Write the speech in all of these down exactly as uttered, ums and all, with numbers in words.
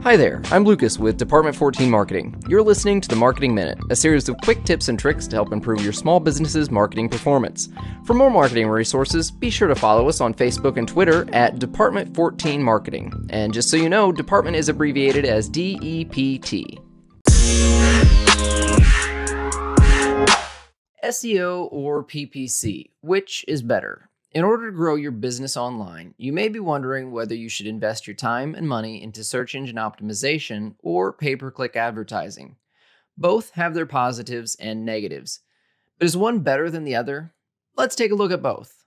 Hi there, I'm Lucas with Department fourteen Marketing. You're listening to the Marketing Minute, a series of quick tips and tricks to help improve your small business's marketing performance. For more marketing resources, be sure to follow us on Facebook and Twitter at Department fourteen Marketing. And just so you know, Department is abbreviated as D E P T. S E O or P P C, which is better? In order to grow your business online, you may be wondering whether you should invest your time and money into search engine optimization or pay-per-click advertising. Both have their positives and negatives. But is one better than the other? Let's take a look at both.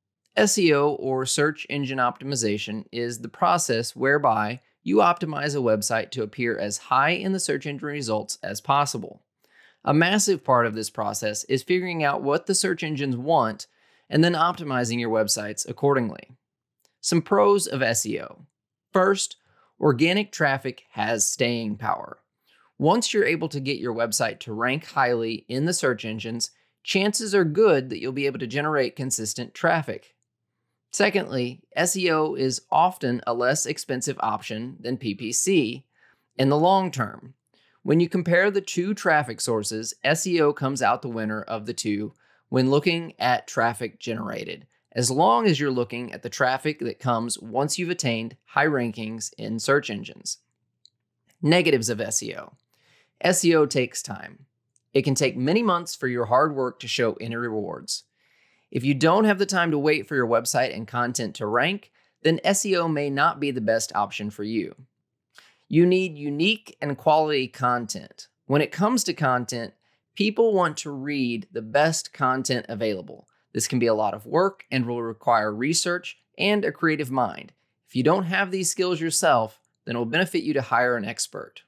S E O or search engine optimization is the process whereby you optimize a website to appear as high in the search engine results as possible. A massive part of this process is figuring out what the search engines want and then optimizing your websites accordingly. Some pros of S E O. First, organic traffic has staying power. Once you're able to get your website to rank highly in the search engines, chances are good that you'll be able to generate consistent traffic. Secondly, S E O is often a less expensive option than P P C in the long term. When you compare the two traffic sources, S E O comes out the winner of the two when looking at traffic generated, as long as you're looking at the traffic that comes once you've attained high rankings in search engines. Negatives of S E O. S E O takes time. It can take many months for your hard work to show any rewards. If you don't have the time to wait for your website and content to rank, then S E O may not be the best option for you. You need unique and quality content. When it comes to content, people want to read the best content available. This can be a lot of work and will require research and a creative mind. If you don't have these skills yourself, then it will benefit you to hire an expert.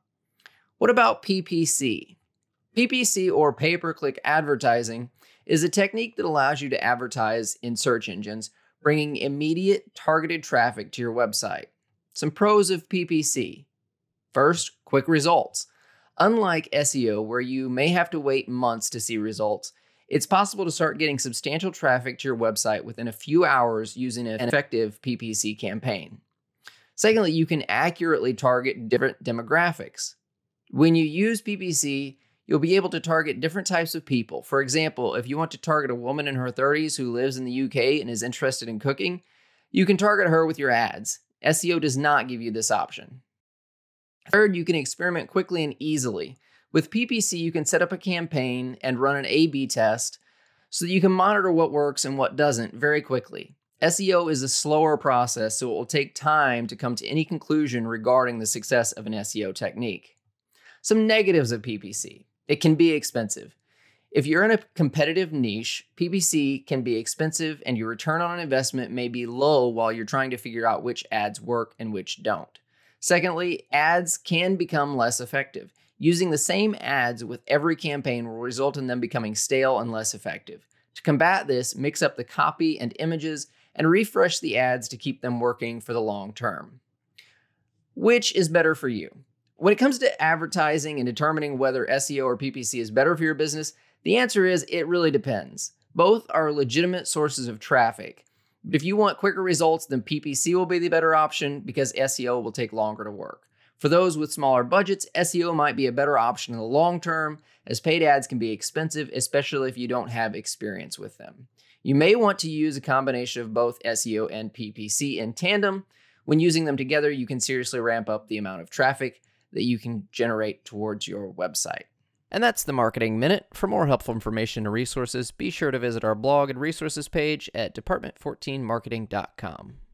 What about P P C? P P C, or pay-per-click advertising, is a technique that allows you to advertise in search engines, bringing immediate targeted traffic to your website. Some pros of P P C. First, quick results. Unlike S E O, where you may have to wait months to see results, it's possible to start getting substantial traffic to your website within a few hours using an effective P P C campaign. Secondly, you can accurately target different demographics. When you use P P C, you'll be able to target different types of people. For example, if you want to target a woman in her thirties who lives in the U K and is interested in cooking, you can target her with your ads. S E O does not give you this option. Third, you can experiment quickly and easily. With P P C, you can set up a campaign and run an A B test so that you can monitor what works and what doesn't very quickly. S E O is a slower process, so it will take time to come to any conclusion regarding the success of an S E O technique. Some negatives of P P C. It can be expensive. If you're in a competitive niche, P P C can be expensive and your return on investment may be low while you're trying to figure out which ads work and which don't. Secondly, ads can become less effective. Using the same ads with every campaign will result in them becoming stale and less effective. To combat this, mix up the copy and images and refresh the ads to keep them working for the long term. Which is better for you? When it comes to advertising and determining whether S E O or P P C is better for your business, the answer is it really depends. Both are legitimate sources of traffic. But if you want quicker results, then P P C will be the better option because S E O will take longer to work. For those with smaller budgets, S E O might be a better option in the long term, as paid ads can be expensive, especially if you don't have experience with them. You may want to use a combination of both S E O and P P C in tandem. When using them together, you can seriously ramp up the amount of traffic that you can generate towards your website. And that's the Marketing Minute. For more helpful information and resources, be sure to visit our blog and resources page at department fourteen marketing dot com.